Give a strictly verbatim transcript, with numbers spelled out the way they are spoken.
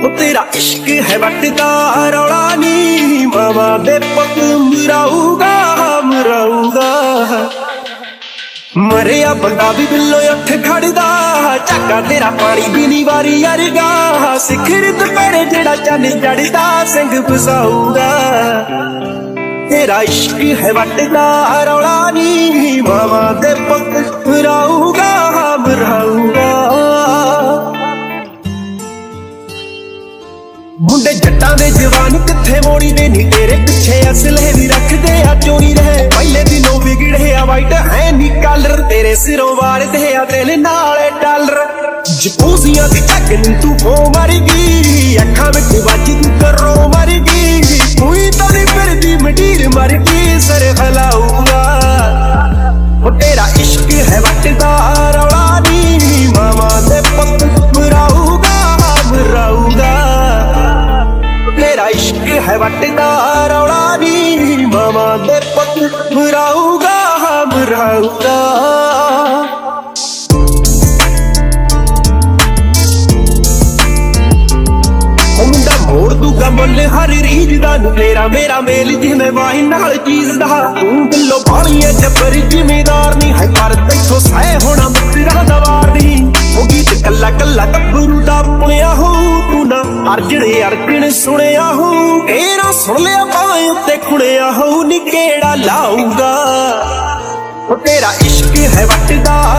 तेरा इश्क है वटदा रौला नी मामा दे पुत मराऊगा मराऊगा मरिया बंदा भी बिल्लो उठ खड़दा झाका तेरा पानी भी नी वारी अरगा सिखर दुपहरे जेड़ा चन चढ़दा सिंह बजाऊगा तेरा इश्क है वटदा रौला नी मामा दे पुत मराऊगा मराऊगा मुंडे जट्टां दे जवान किथे मोड़ी दे नी तेरे पिछे असले भी रखदे आ चोरी रहे पहले दिनों बिगड़े आ वाइट है नी कलर तेरे सिरों वार दे आ दिल नाले डॉलर जपूजियां दी टकन तू हो मर गई अखां विच वज तू करो मर गई कोई तो नी फिरदी मंडीर मर गई सर खलाऊगा ओ तेरा इश्क है वटदा रौला नी मामा दे पुत मराऊगा मराऊगा तेरा इश्क है वटदा रौला नी मामा दे पुत मराऊगा मराऊगा मुंडा मोड़ दूगा मुल हर रीज दा तेरा मेरा मेल जिवें वाही नाल चीज दा तू दिलों पानी है जबर जिम्मेदार नहीं है पर तैथों सह होना मित्रा दा वार नहीं ओ गीत कल्ला कल्ला गब्बरू दा पुणिया हो तू ना अर्जणे अर्जण सुनिया हो तेरा सुन लिया भावें उत्ते कुड़िया हो नी केड़ा लाऊगा ओ तेरा इश्क है वटदा